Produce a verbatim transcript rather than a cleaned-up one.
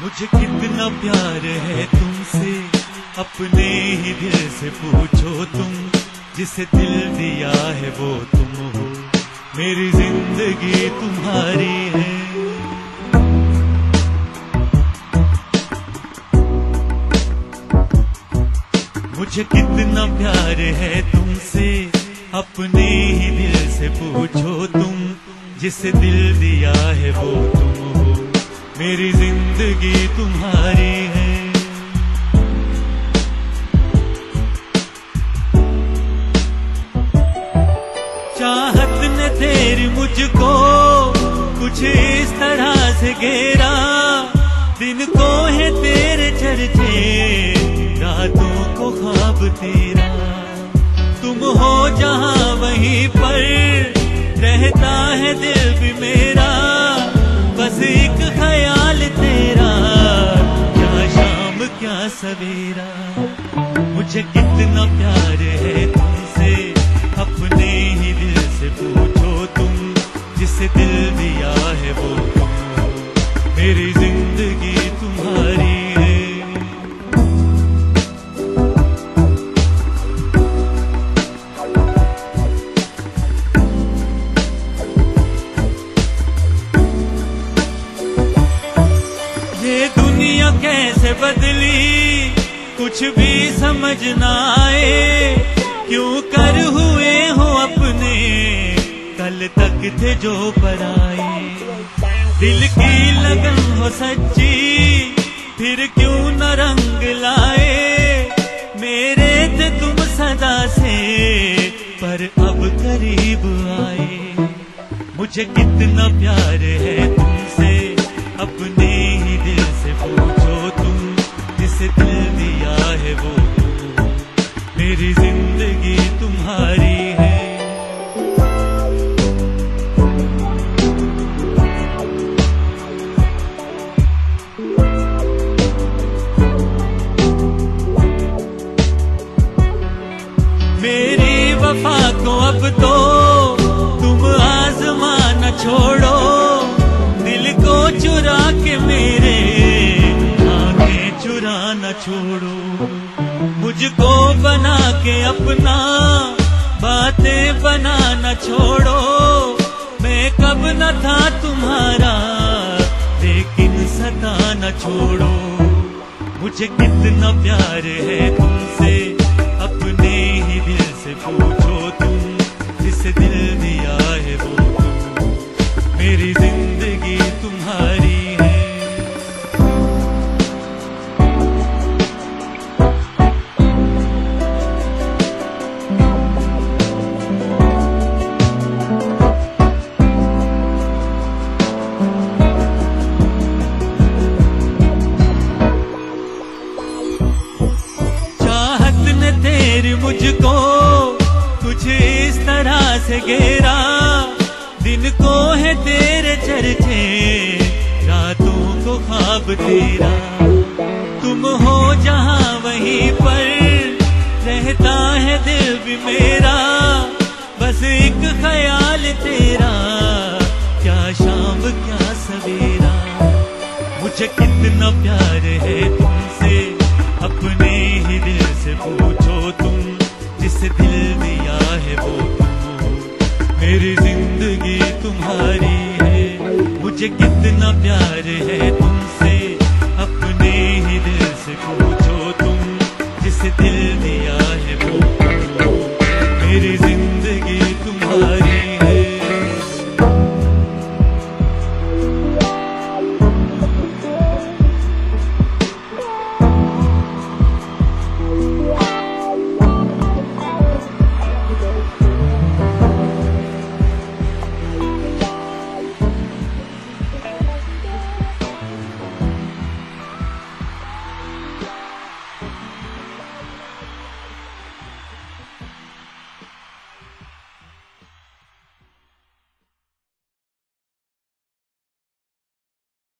मुझे कितना प्यार है तुमसे, अपने ही दिल से पूछो तुम। जिसे दिल दिया है वो तुम हो, मेरी जिंदगी तुम्हारी है। मुझे कितना प्यार है तुमसे, अपने ही दिल से पूछो तुम। जिसे दिल दिया है वो तुम हो, मेरी जिंदगी तुम्हारी है। चाहत ने तेरी मुझको कुछ इस तरह से घेरा, दिन को है तेरे चर्चे, रातों को ख्वाब तेरा। तुम हो जहां वहीं पर रहता है दिल भी मेरा, बस एक ख्याल तेरा, क्या शाम क्या सवेरा। मुझे कितना प्यार है तुमसे, अपने ही दिल से पूछो तुम। जिसे दिल दिया है वो तुम हो, मेरी जिंदगी तुम्हारी है। ये दुनिया कैसे बदली कुछ भी समझ ना आए, क्यों कर हुए हो अपने कल तक थे जो पराए। दिल की लगन हो सच्ची फिर क्यों न रंग लाए, मेरे थे तुम सदा से पर अब करीब आए। मुझे कितना प्यार है तुमसे, अपने ही दिल से पूछो तुम। जिसे दिल दिया है वो तुम, मेरी जिंदगी तुम्हारी है। मेरी वफा को अब तो तुम आजमा न छोड़ो, दिल को चुरा के मेरे आंखें चुरा न छोड़ो। मुझको बना के अपना बातें बना न छोड़ो, मैं कब न था तुम्हारा लेकिन सता न छोड़ो। मुझे कितना प्यार है तुमसे, अपने ही दिल से पूछो तुम। जिसे दिल दिया है वो तुम, मेरी जिंदगी तुम्हारी है। चाहत ने तेरी मुझको कुछ इस तरह से घेरा, दिन को है तेरे चर्चे, रातों को ख्वाब तेरा। तुम हो जहां वहीं पर रहता है दिल भी मेरा, बस एक ख्याल तेरा, क्या शाम क्या सवेरा। मुझे कितना प्यार है तुमसे, अपने ही दिल से पूछो तुम। जिसे दिल दिया है वो तुम हो, मेरी जिंदगी तुम्हारी है। मुझे कितना प्यार है तुमसे,